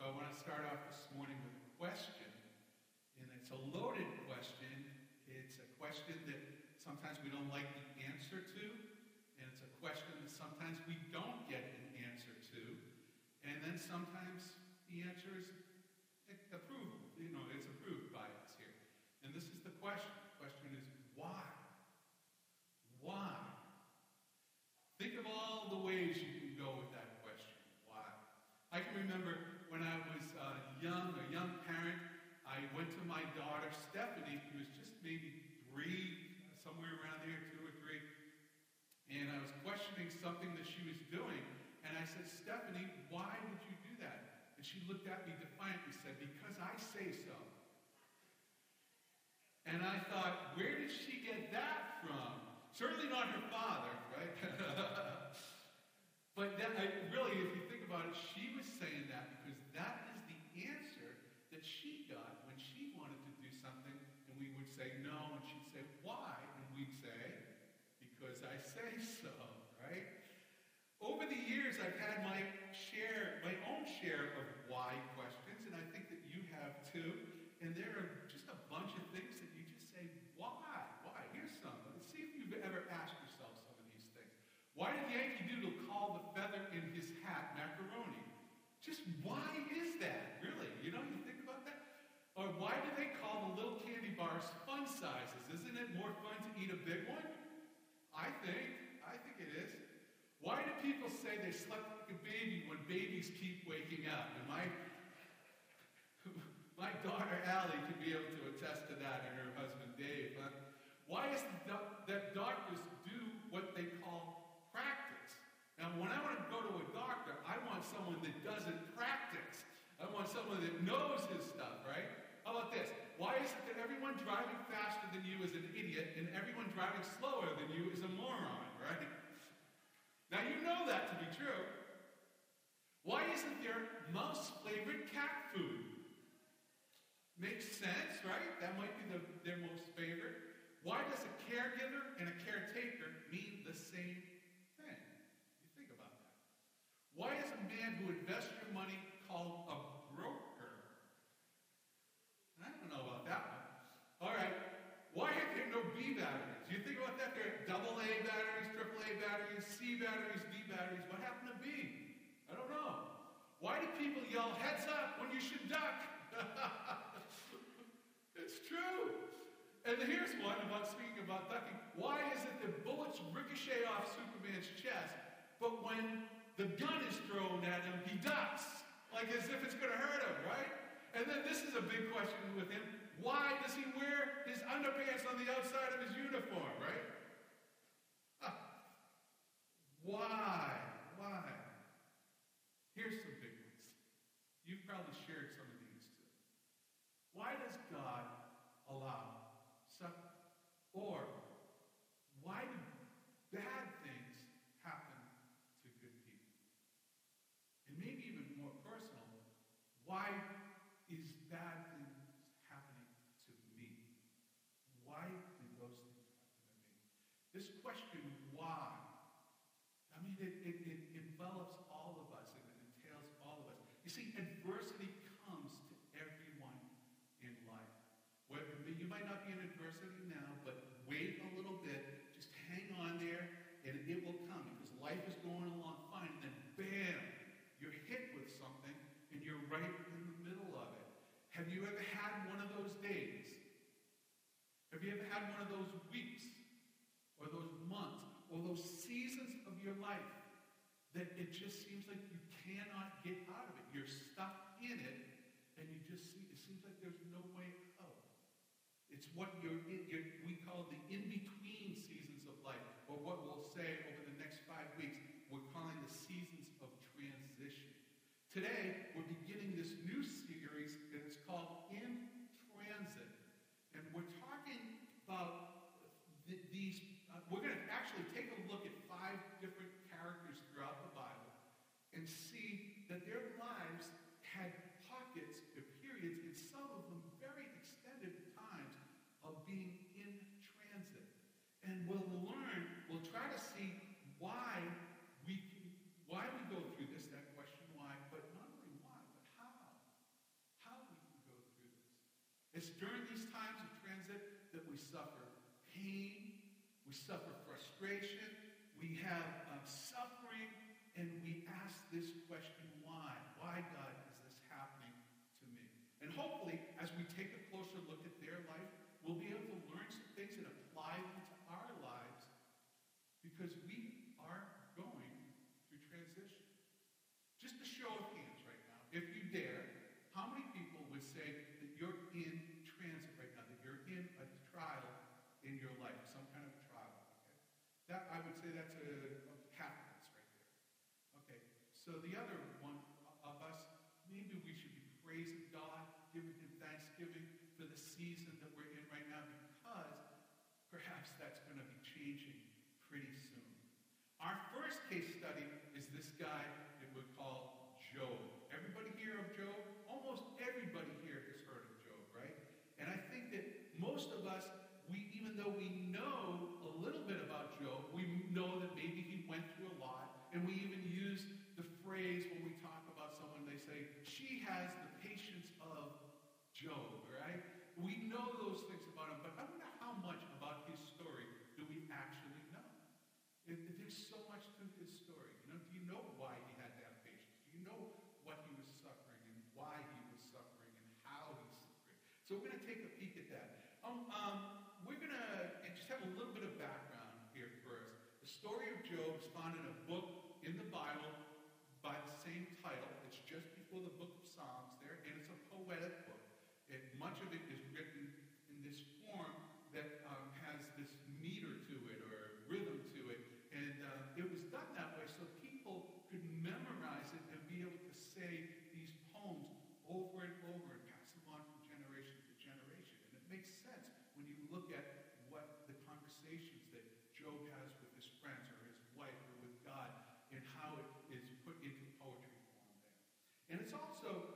So I want to start off this morning with a question, and it's a loaded question. It's a question that sometimes we don't like the answer to, and it's a question that sometimes we don't get an answer to, and then sometimes the answer is approval. It's approved by us here. And this is the question. The question is, why? Why? Think of all the ways you can go with that question. Why? I can remember when I was a young parent, I went to my daughter, Stephanie, who was just maybe 3, somewhere around there, 2 or 3, and I was questioning something that she was doing, and I said, Stephanie, why would you do that? And she looked at me defiantly and said, because I say so. And I thought, where did she get that from? Certainly not her father, right? But then really, if you think about it, she was saying that because that is the answer that she got when she wanted to do something, and we would say no, and she'd say, why? And we'd say, because I say so, right? Over the years, I've had my own share of why questions, and I think that you have too. And there are just a bunch of things that you just say, why? Why? Here's some. Let's see if you've ever asked yourself some of these things. Why did Yankee Doodle call the feather in his hat macaroni? Just why is that, really? You think about that? Or why do they call the little candy bars fun sizes? Isn't it more fun to eat a big one? I think it is. Why do people say they slept like a baby when babies keep waking up? And my daughter Allie could be able to attest to that, and her husband Dave. Why is it that doctors do what they call practice? Now, when I want to go to a doctor, I want someone that doesn't practice. I want someone that knows his stuff, right? How about this? Why is it that everyone driving faster than you is an idiot, and everyone driving slower than you is a moron, right? Now, you know that to be true. Why isn't there mouse-flavored cat food? Makes sense, right? That might be their most favorite. Why does a caregiver and a caretaker mean the same thing? You think about that. Why is a man who invests your money called a broker? I don't know about that one. All right. Why are there no B batteries? You think about that? There are AA batteries, AAA batteries, C batteries, D batteries. What happened to B? I don't know. Why do people yell heads up when you should duck? It's true. And here's one about speaking about ducking. Why is it that bullets ricochet off Superman's chest, but when the gun is thrown at him, he ducks, like as if it's going to hurt him, right? And then this is a big question with him. Why does he wear his underpants on the outside of his uniform, right? Why? Here's some big ones. You've probably shared some of these too. Why does God allow suffering? Or why do bad things happen to good people? And maybe even more personal, why is bad things happening to me? Why do those things happen to me? This question, why? I mean, it envelops all of us, and it entails all of us. You see, adversity comes to everyone in life. You might not be in adversity now, but wait a little bit. Just hang on there, and it will come, because life is going along fine, and then bam, you're hit with something, and you're right in the middle of it. Have you ever had one of those days? Have you ever had one of those weeks, or those months, or those seasons of your life that it just seems like you cannot get out of it? You're stuck in it, and it seems like there's no way out. It's what we call the in-between seasons of life, or what we'll say over the next 5 weeks, we're calling the seasons of transition. Today, we're beginning this new series, and it's called In Transit. And we're talking about these. We're going to actually take a look at 5 different characters throughout the Bible and see that their lives had pockets or periods, and some of them very extended times of being in transit. And we'll try to see why we go through this, that question, why, but not only why, but how. It's during these times of transit that we suffer pain, we suffer frustration, we have suffering, and we ask this question, why? Why, God, is this happening to me? And hopefully, as we take a closer look at their life, we'll be able to learn some things and apply them to our lives, because we are going through transition. Just a show of hands right now, if you dare, how many people would say that you're in transit right now, that you're in a trial in your life, some kind of trial? Okay? That, I would say that's a half of us right there. Okay, so the other one of us, maybe we should be praising God, giving him thanksgiving for the season that we're in right now, because perhaps that's going to be changing pretty soon. Our first case study is this guy that we call Job. Everybody hear of Job? Almost everybody here has heard of Job, right? And I think that most of us, even though we know a little bit about Job, we know that maybe he went through a lot, and we even use the phrase when we talk about someone, they say, she has the patience of Job, right? We know those things about him, but I wonder how much about his story do we actually know? There's so much to his story. Do you know why he had to have patience? Do you know what he was suffering and why he was suffering and how he's suffering? So we're going to take a peek at that. We're going to just have a little bit of background here first. The story of Job is found in a book in the Bible by the same title. It's just before the book of Psalms there, and it's a poetic book. Much of it is written in this form that has this meter to it or rhythm to it. And it was done that way so people could memorize it and be able to say these poems over and over and pass them on from generation to generation. And it makes sense when you look at what the conversations that Job has with his friends or his wife or with God and how it is put into poetry form there. And it's also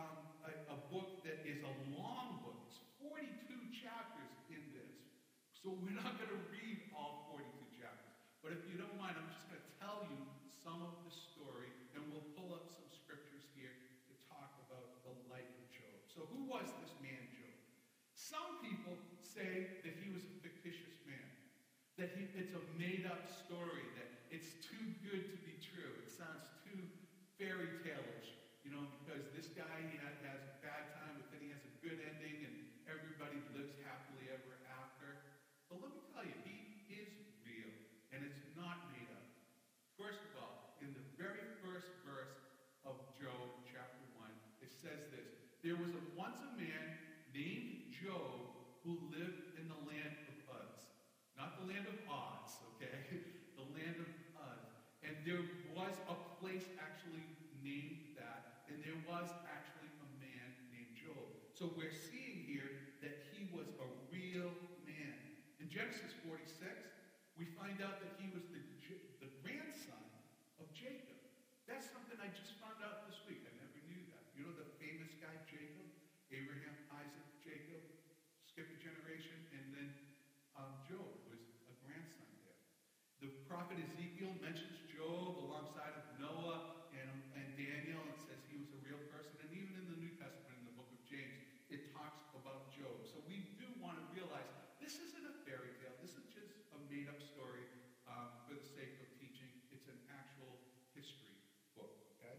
a book that is a long book. It's 42 chapters in this. So we're not going to read all 42 chapters. But if you don't mind, I'm just going to tell you some of the story, and we'll pull up some scriptures here to talk about the life of Job. So who was this man, Job? Some people say that he was a fictitious man, that it's a made-up story, that it's too good to be true. It sounds too fairy tale-ish, because this guy has a bad time, but then he has a good ending, and everybody lives happily ever after. But let me tell you, he is real, and it's not made up. First of all, in the very first verse of Job, chapter 1, it says this: there was once a man named Job who lived in the land of Uz. Not the land of Oz, okay? The land of Uz. And there was a place actually named that, and there was actually a man named Job. So we're seeing here that he was a real man. In Genesis 46, we find out that he was the grandson of Jacob. That's something I just found out this week. I never knew that. You know the famous guy Jacob? Abraham, Isaac, Jacob, skip a generation, and then Job was a grandson there. The prophet Ezekiel mentions Job alongside of Noah and Daniel, and says he was a real person. And even in the New Testament, in the book of James, it talks about Job. So we do want to realize this isn't a fairy tale. This is just a made-up story for the sake of teaching. It's an actual history book, okay?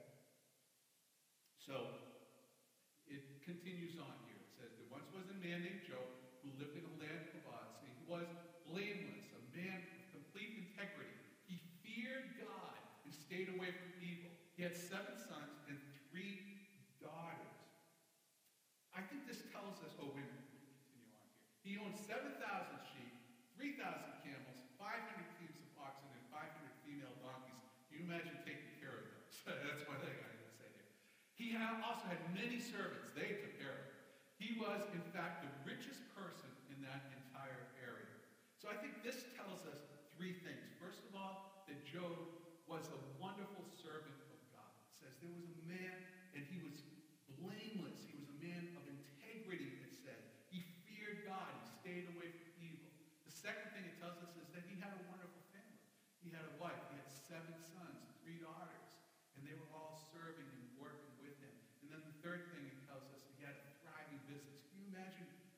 So it continues on here. It says, there once was a man named Job who lived in a land of Uz. He was blameless, a man of complete integrity. He feared God and stayed away from evil. He had 7 sons and 3 daughters. I think this tells us, we can continue on here. He owned 7,000 sheep, 3,000 camels, 500 teams of oxen, and 500 female donkeys. Can you imagine taking care of those? That's one thing I gotta say here. He also had many servants. They took care of him. He was, in fact, the richest person in that entire area. So I think this tells us 3 things. First of all, that Job was a wonderful servant of God. It says there was a man, and he was blameless. He was a man of integrity, it said. He feared God. He stayed away from evil. The second thing it tells us is that he had a wonderful family. He had a wife. He had 7 sons, 3 daughters, and they were all serving and working with him. And then the third thing it tells us, he had a thriving business. Can you imagine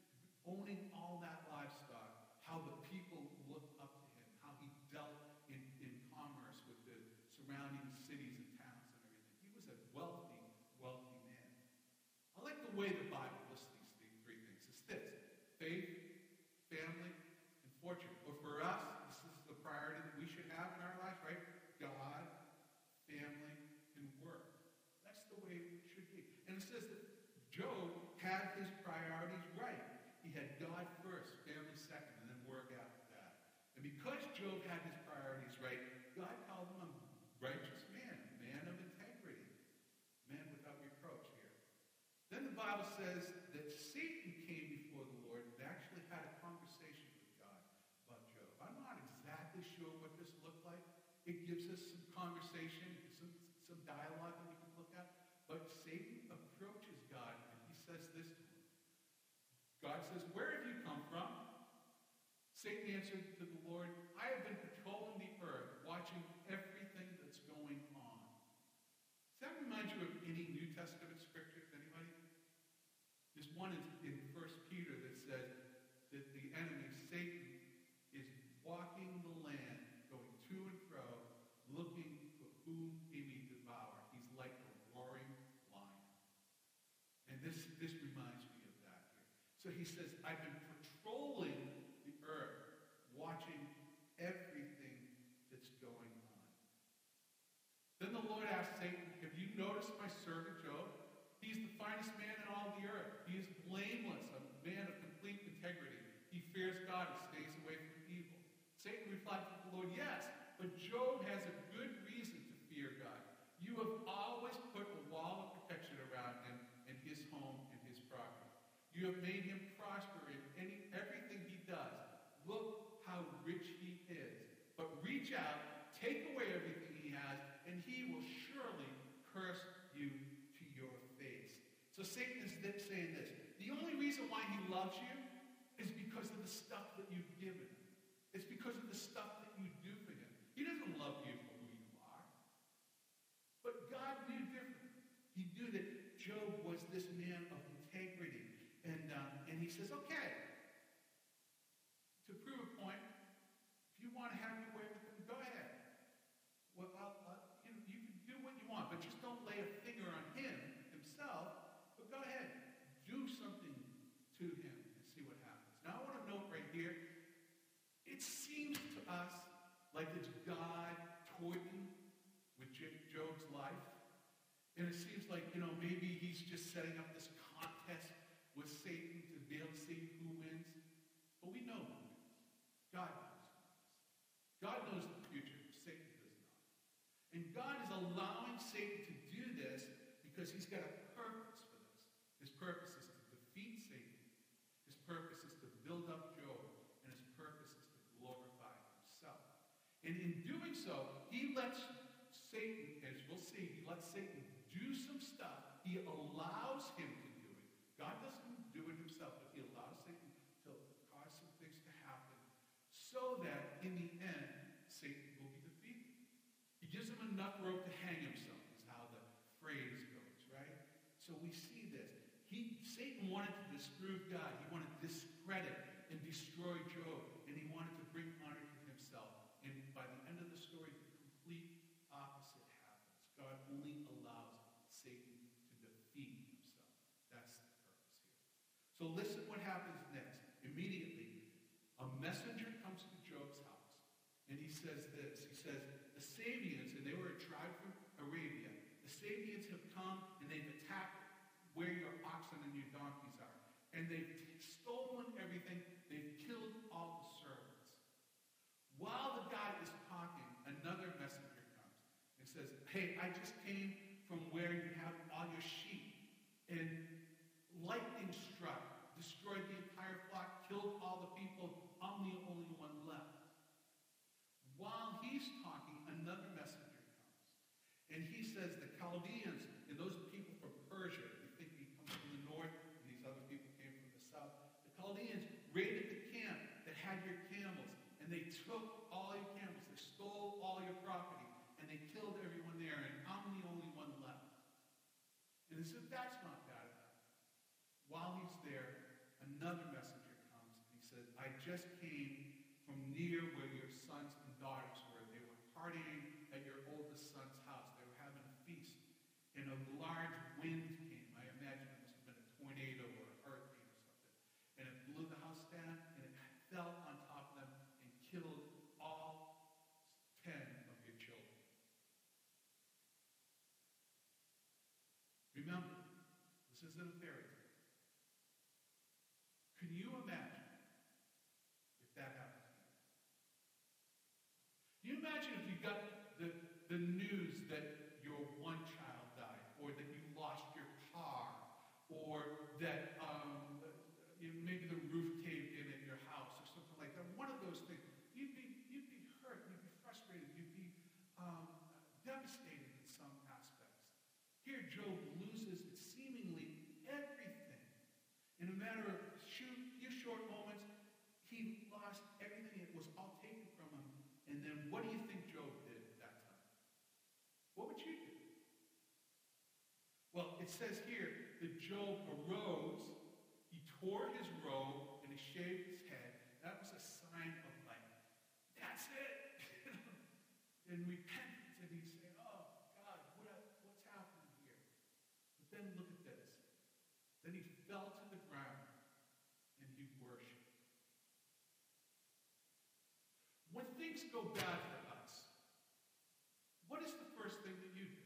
owning all that livestock, how the people looked up to him, how he dealt in commerce with the surrounding cities and towns and everything. He was a wealthy, wealthy man. I like the way the Bible lists these three things. It's this: faith, family, and fortune. Or for us, this is the priority that we should have in our lives, right? God, family, and work. That's the way it should be. And it says that Job had his priorities right. He had God first, family second, and then work after that. And because Job had his priorities right, God called him a righteous man, a man of integrity, man without reproach here. Then the Bible says that Satan came before the Lord and actually had a conversation with God about Job. I'm not exactly sure what this looked like. It gives us some conversation, some dialogue that we can look at. But Satan approaches God and he says this to him. God says, "Where have you come from?" Satan answered to the Lord, "I have been patrolling the earth, watching everything that's going on." Does that remind you of any New Testament scriptures, anybody? There's one in 1 Peter that says that the enemy, Satan, is walking the land, going to and fro, looking for whom he may devour. He's like a roaring lion. And this reminds me of that here. So he says, I've been patrolling the earth, watching everything that's going on. Then the Lord asked Satan, have you noticed my servant Job? He's the finest man in all the earth. He is blameless, a man of complete integrity. He fears God and stays away from evil. Satan replied to the Lord, yes, but Job has a good reason to fear God. You have always put a wall of protection around him and his home and his property. You have made him prosper in everything he does. Look how rich he is. But reach out, take away everything he has, and he will surely curse you to your face. So Satan is saying this. The only reason why he loves you is because of the stuff that you've given him. It's because of the stuff that you do for him. He doesn't love you for who you are. But God knew differently. He knew that Job was this man of integrity. And he says, okay, to prove a point, if you want to have your way with him, go ahead. Well, you can do what you want, but just don't lay a finger on him himself. But go ahead, do something to him and see what happens. Now, I want to note right here, it seems to us like it's God toying with Job's life. And it seems like, maybe he's just setting up this contest with Satan to be able to see who wins. But we know who wins. God knows who wins. God knows the future. Satan does not. And God is allowing Satan to do this because he's got a purpose for this. His purpose is to defeat Satan. His purpose is to build up Job. And his purpose is to glorify himself. And in doing so, he lets Satan, as we'll see, he lets Satan do some stuff. He allows him to do it. God doesn't do it himself, but he allows Satan to cause some things to happen so that in the end, Satan will be defeated. He gives him enough rope to hang himself, is how the phrase goes, right? So we see this. Satan wanted to disprove God. He wanted to discredit and destroy Job, and he wanted to bring honor to himself. And by the end of the story, the complete opposite happens. God only allows Satan to defeat himself. That's the purpose here. So listen what happens next. Immediately, a messenger comes to Job's house, and he says this. He says, the Sabians, and they were a tribe from Arabia, the Sabians have come, and they've attacked where your oxen and your donkeys are. And they've stolen everything. They've killed all the servants. While the guy is talking, another messenger comes and says, hey, I just came from where you have all your sheep. And lightning struck, destroyed the entire flock, killed all the people. I'm the only one left. While he's talking, another messenger comes. And he says the Chaldeans and those people from Persia, you think he comes from the north, and these other people came from the south. The Chaldeans raided the camp that had your camels, and they took all your camels. They stole all your property, and they killed everyone there, and I'm the only one left. And he said, that's not bad enough. While he's there, another messenger I just came from near where your sons and daughters were. They were partying at your oldest son's house. They were having a feast. And a large wind came. I imagine it must have been a tornado or a hurricane or something. And it blew the house down, and it fell on top of them and killed all 10 of your children. Remember, this isn't a fairy tale. Can you imagine if that happened to you? Can you imagine if you got the news that your one child died, or that you lost your car, or that maybe the roof caved in at your house, or something like that? One of those things. You'd be hurt. You'd be frustrated. You'd be devastated in some aspects. Here, Job loses seemingly everything. In a matter of few short moments, he lost everything. It was all taken from him. And then what do you think Job did at that time? What would you do? Well, it says here that Job arose, he tore his robe, and he shaved his head. That was a sign of like, that's it. And repentance, and he'd say, oh, God, what's happening here? But then look at this. Then he fell to the ground, and he worshiped. When things go bad for us, what is the first thing that you do?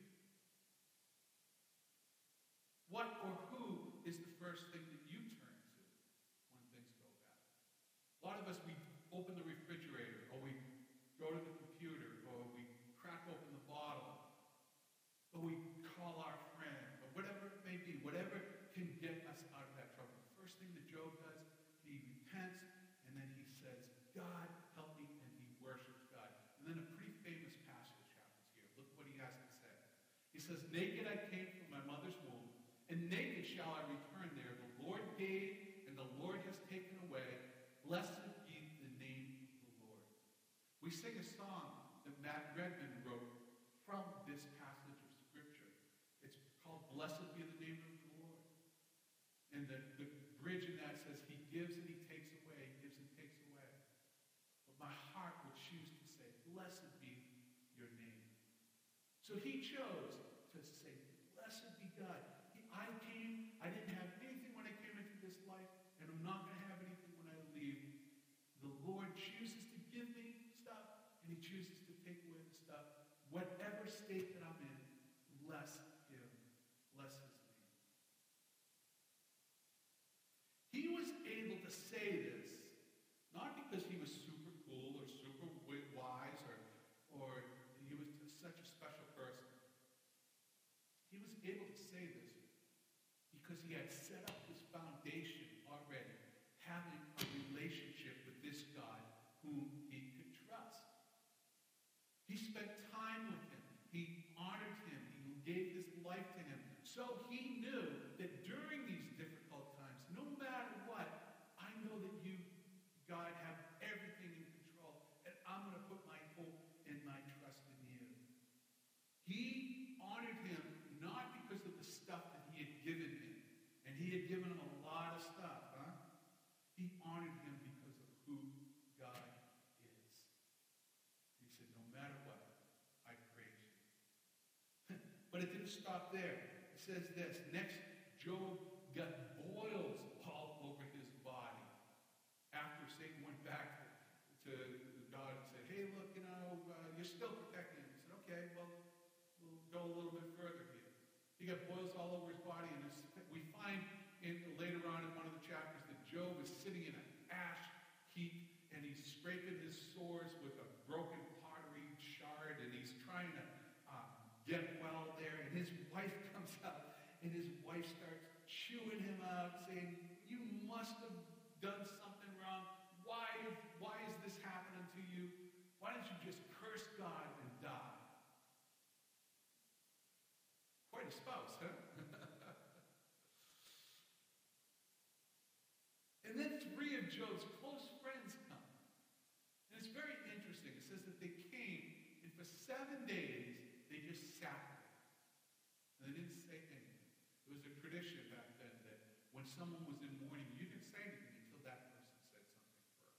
What or who is the first thing that you turn to when things go bad? A lot of us, we open the refrigerator, or we go to the computer, or we crack open the bottle, or we call our friend, or whatever it may be, whatever can get us out of that trouble. The first thing that Job does, he repents, and then he says, God, help me, and he worships God. And then a pretty famous passage happens here. Look what he has to say. He says, naked I came from my mother's womb, and naked shall I return there. The Lord gave, and the Lord has taken away. Blessed be the name of the Lord. We sing a song that Matt Redman wrote from this passage of Scripture. It's called Blessed Be the Name of the Lord. And the bridge in that says, he gives and he takes away, he gives and takes away. But my heart would choose to say, blessed be your name. So he chose to say, blessed be God. I didn't have anything when I came into this life, and I'm not going to have anything when I leave. The Lord chooses to give me stuff, and he chooses to take away the stuff. Whatever state that I'm in, bless him. Bless his name. He was able to say this, not because he was super cool or super wise or he was such a special person. He was able to say this because he had set up his foundation already, having a relationship with this God whom he could trust. He spent time with him. He honored him. He gave his life to him. So he knew that during these difficult times, no matter what, I know that you, God, have everything in control, and I'm going to put my hope and my trust in you. He honored him not because of the stuff that he had given him, and he had given him a lot of stuff, huh? He honored him because of who God is. He said, no matter what, I praise you. But it didn't stop there. It says this, next, Job got boils all over his body. After Satan went back to God and said, hey, look, you're still protecting him. He said, okay, well, we'll go a little bit further here. He got boils all over his body, and we find later on in one of the chapters that Job is sitting in an ash heap, and he's scraping his sores with a broken pottery shard, and he's trying to get well there, and his wife comes out, and his wife starts chewing him out, saying, you must have done something wrong. Why is this happening to you? Why don't you just curse God and die? Quite a spouse, huh? And then 3 of Job's close friends come. And it's very interesting. It says that they came, and for 7 days, they just sat there. And they didn't say anything. It was a tradition back then that when someone was in mourning, you didn't say anything until that person said something first.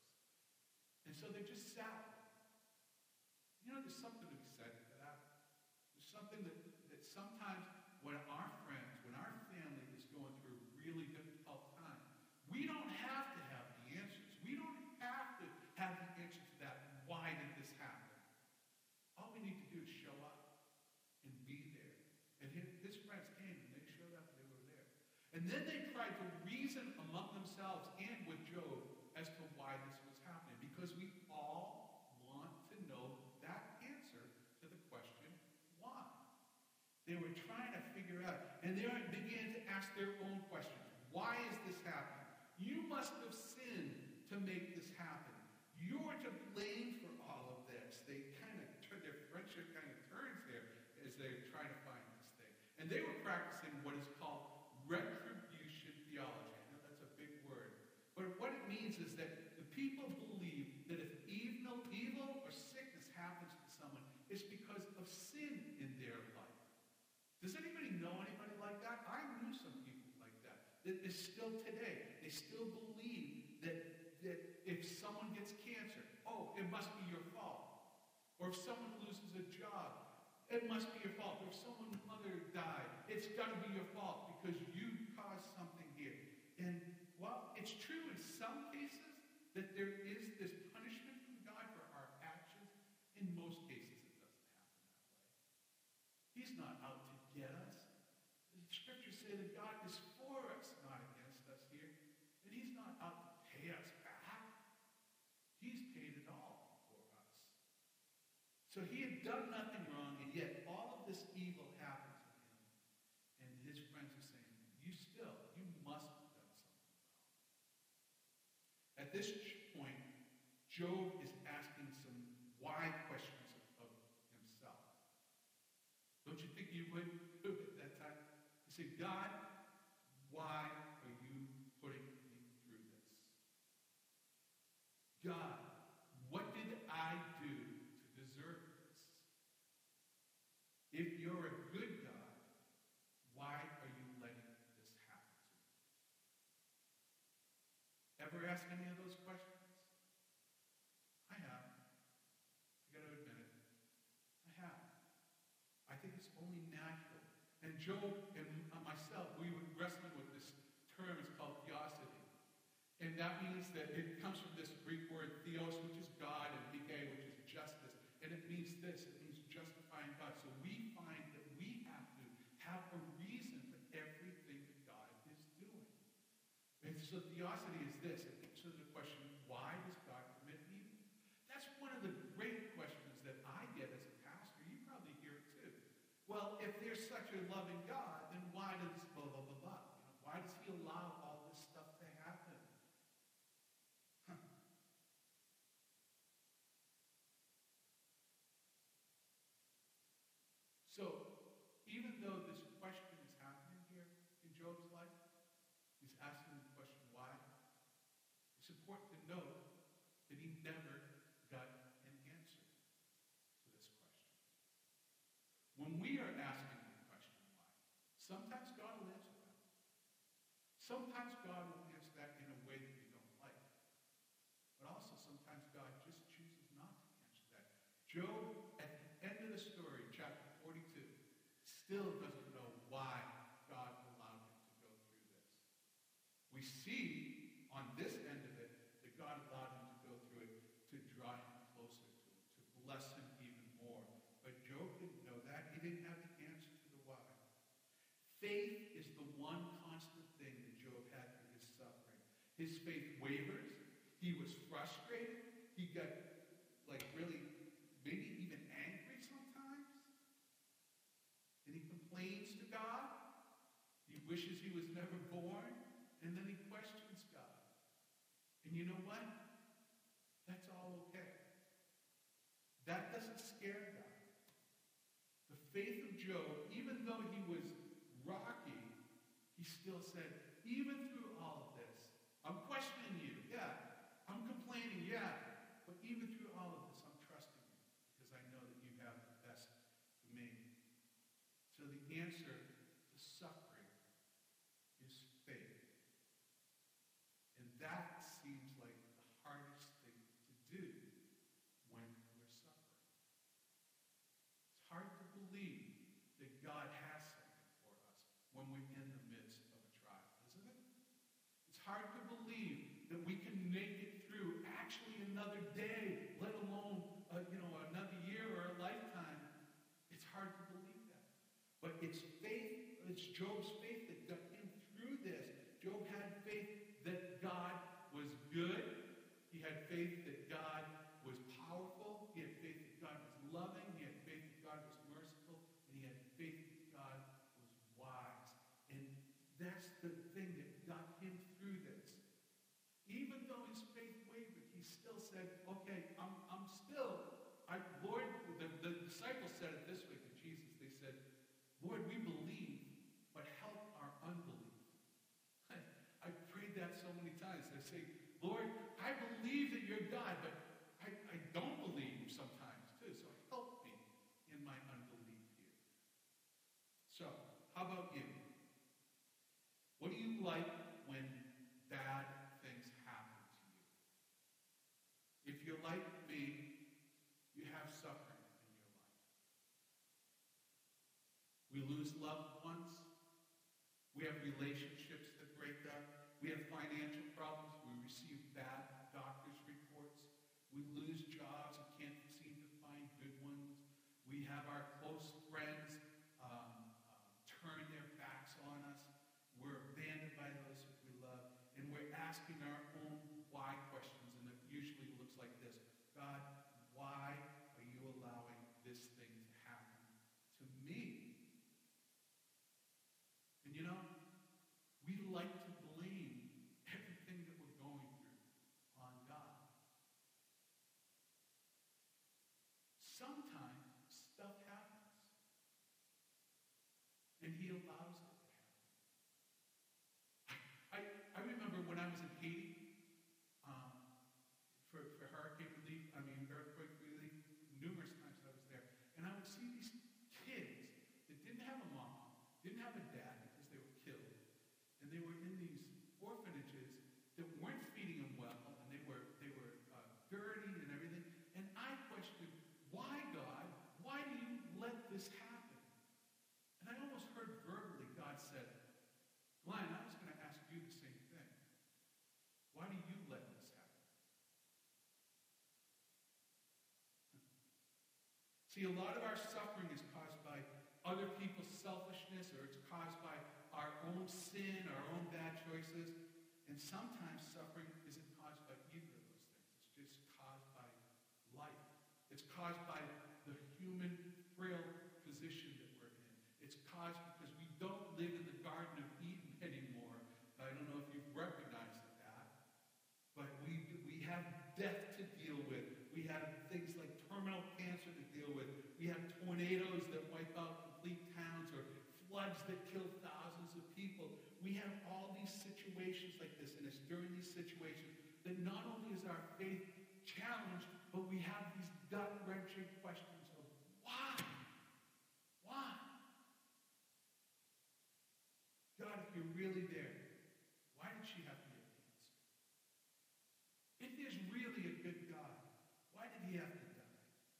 so they just sat there. You know, there's something to be said for that. There's something that sometimes when our friends, when our family is going through a really difficult time, we don't have to have the answers. We don't have to have the answer to that. Why did this happen? All we need to do is show up and be there. And his friends came and they showed up and they were there. And then they tried to reason among themselves and with Job as to why this was happening. Because we all want to know that answer to the question, why? They were trying to figure out, and they began to ask their own questions. Why is this happening? You must have sinned to make this happen. You're to blame for all of this. They kind of turned, their friendship kind of turns there as they're trying to find this thing. And they were practicing what is called retribution theology. I know that's a big word. But what it means is that the people believe that if evil or sickness happens to someone, it's because of sin in their life. Does anybody know anybody like that? I knew some people like that. That is still today. They still believe that if someone gets cancer, oh, it must be your fault. Or if someone loses a job, it must be your fault. Or if someone's mother died, it's got to be your fault because you caused something here. And, well, it's true in some cases that there is this punishment from God for our actions. In most cases, it doesn't happen that way. He's not out to get us. The scriptures say that God is for us, not against us here. And he's not out to pay us back. He's paid it all for us. So he had done nothing wrong, and yet all of this evil happened to him. And his friends are saying, you must have done something wrong. At this point, Job is asking some why questions of himself. Don't you think you would do it at that time? He said, God, why are you putting me through this? God, what did I do to deserve this? If you're a good God, why are you letting this happen to me? Ever ask any of those questions? I have. I got to admit it. I have. I think it's only natural. And Job and myself, we were wrestling with this term. It's called theosophy. And that means that it comes from this Greek word theos, which is God, and dike, which is justice. And it means this. It means justifying God. So we find that we have to have a reason for everything that God is doing. And so theosophy is this. It answers the question, why does God permit evil? That's one of the great questions that I get as a pastor. You probably hear it too. Well, if there's such a loving God, then why does blah, blah, blah, blah? Why does he allow all this stuff to happen? So, even though this question is happening here in Job's life, he's asking the question why. It's important to note that he never got an answer to this question. When we are asking the question why, sometimes God will answer that. Sometimes God will answer that in a way that we don't like. But also sometimes God just chooses not to answer that. Job, at the end of the story, chapter 42, still doesn't know why God allowed him to go through this. We see on this end of it that God allowed him to go through it to draw him closer to him, to bless him even more. But Job didn't know that. He didn't have the answer to the why. Faith is the one constant thing that Job had through his suffering. His faith wavers. He was frustrated. He got really maybe even angry sometimes. And he complains to God. He wishes he was never born. And then he questions God. And you know what? That's all okay. That doesn't scare God. The faith of Job, even though he was rocky, he still said, even through all of this, I'm questioning you, yeah. I'm complaining, yeah. But even through all of this, I'm trusting you because I know that you have the best for me. So the answer to suffering is faith. And that seems like the hardest thing to do hard to believe that we can make it through actually another day, let alone another year or a lifetime. It's hard to believe that. But it's faith, it's Job's faith that got him through this. Job had faith that God was good. He had faith that God was powerful. He had faith that God was loving. He had faith that God was merciful. And he had faith that God was wise. And that's the thing that got him through this. Even though his faith wavered, he still said, okay, Lord, the disciples said it this way to Jesus. They said, Lord, we believe, but help our unbelief. I prayed that so many times. I say, Lord, I believe that you're God, but I don't believe sometimes too, so help me in my unbelief here. So, how about you? What do you like when bad things happen to you? If you're like me, you have suffering in your life. We lose loved ones. We have relationships that break up. We have financial problems. We receive bad doctor's reports. We lose jobs and can't seem to find good ones. We have our close friends turn their backs on us. We're abandoned by those that we love. And we're asking our own why questions. And it usually looks like this. God, why are you allowing this thing to happen to me? And we like to blame everything that we're going through on God. Sometimes stuff happens, and He allows it to happen. I remember when I was in Haiti, for hurricane relief, earthquake relief, numerous times I was there, and I would see these kids that didn't have a mom, didn't have a dad because they were killed, and they were in these orphanages that weren't feeding them well, and they were dirty and everything. And I questioned, why, God? Why do you let this happen? And I almost heard verbally God said, Glenn, I was going to ask you the same thing. Why do you let this happen? See, a lot of our suffering is caused by other people's selfishness, or it's caused by our own sin, our own bad choices. And sometimes suffering isn't caused by either of those things. It's just caused by life. It's caused by the human, frail position that we're in. It's caused because we don't live in the Garden of Eden anymore. I don't know if you've recognized that. But we have death to deal with. We have things like terminal cancer to deal with. We have tornadoes that wipe out complete towns, or floods that kill thousands of people. We have all these situations like this, and it's during these situations that not only is our faith challenged, but we have these gut-wrenching questions of why? Why? God, if you're really there, why did she have to get cancer? If there's really a good God, why did he have to die?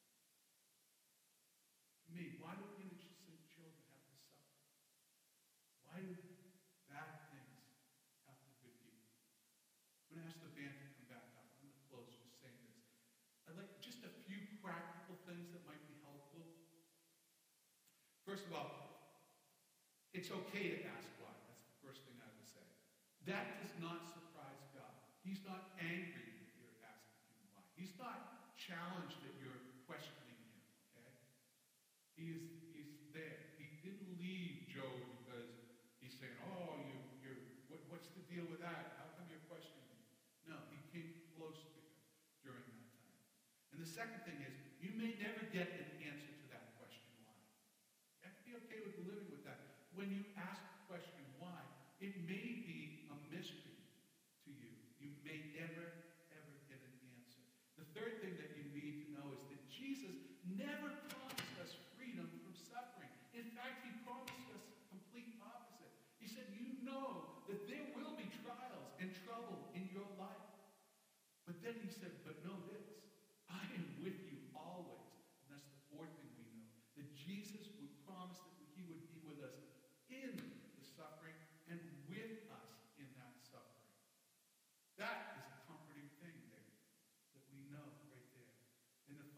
Me, why do innocent children have to suffer? Why do bad things happen to good people? I'm going to ask the band to come back up. I'm going to close just saying this. I'd like just a few practical things that might be helpful. First of all, it's okay to ask why. That's the first thing I would say. That does not surprise God. He's not angry that you're asking him why. He's not challenged that you're questioning him, okay? He's there. He didn't leave Job because he's saying, oh, what's the deal with that? How come you're questioning me? No, he came close to him during that time. And the second thing is, you may never get an answer to that question, why. You have to be okay with living with that. When you ask the question, why, it may be a mystery to you. You may never, ever get an answer. The third thing that you need to know is that Jesus never promised us freedom from suffering. In fact, he promised us the complete opposite. He said, you know that there will be trials and trouble in your life. But then he said, but know this, I am with you always. And that's the fourth thing we know, that Jesus would promise that he would be with us in the suffering and with us in that suffering.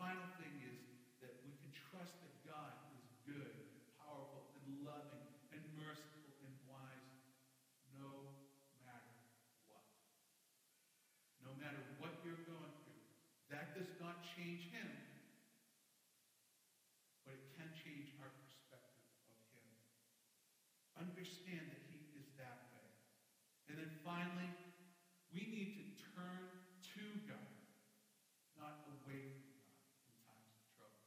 final thing is that we can trust that God is good, powerful, and loving, and merciful, and wise, no matter what. No matter what you're going through. That does not change him, but it can change our perspective of him. Understand that he is that way. And then finally, we need to turn to God, not away from God in times of trouble.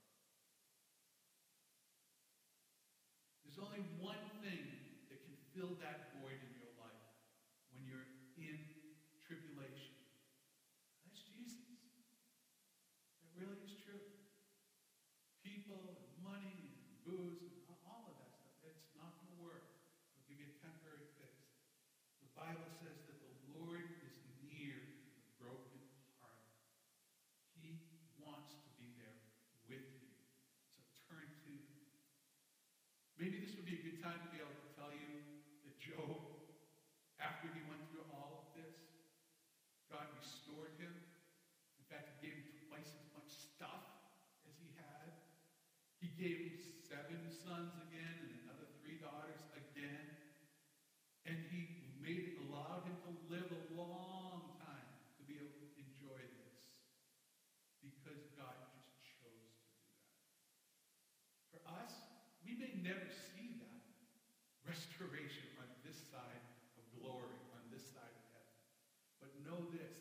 There's only one thing that can fill that void in your life when you're in tribulation. That's Jesus. It really is true. People and money and booze and all of that stuff, it's not going to work. It'll give you a temporary fix. The Bible says that the Lord is near to the brokenhearted. He wants to be there with you. So turn to him. Maybe this would be a good time to be able to tell you that Job, after he went through all of this, God restored him. In fact, he gave him twice as much stuff as he had. He gave him 7 sons again and another 3 daughters again. And he allowed him to live a long time to be able to enjoy this. Because God just chose to do that. For us, we may never see that restoration on this side of glory, on this side of heaven. But know this,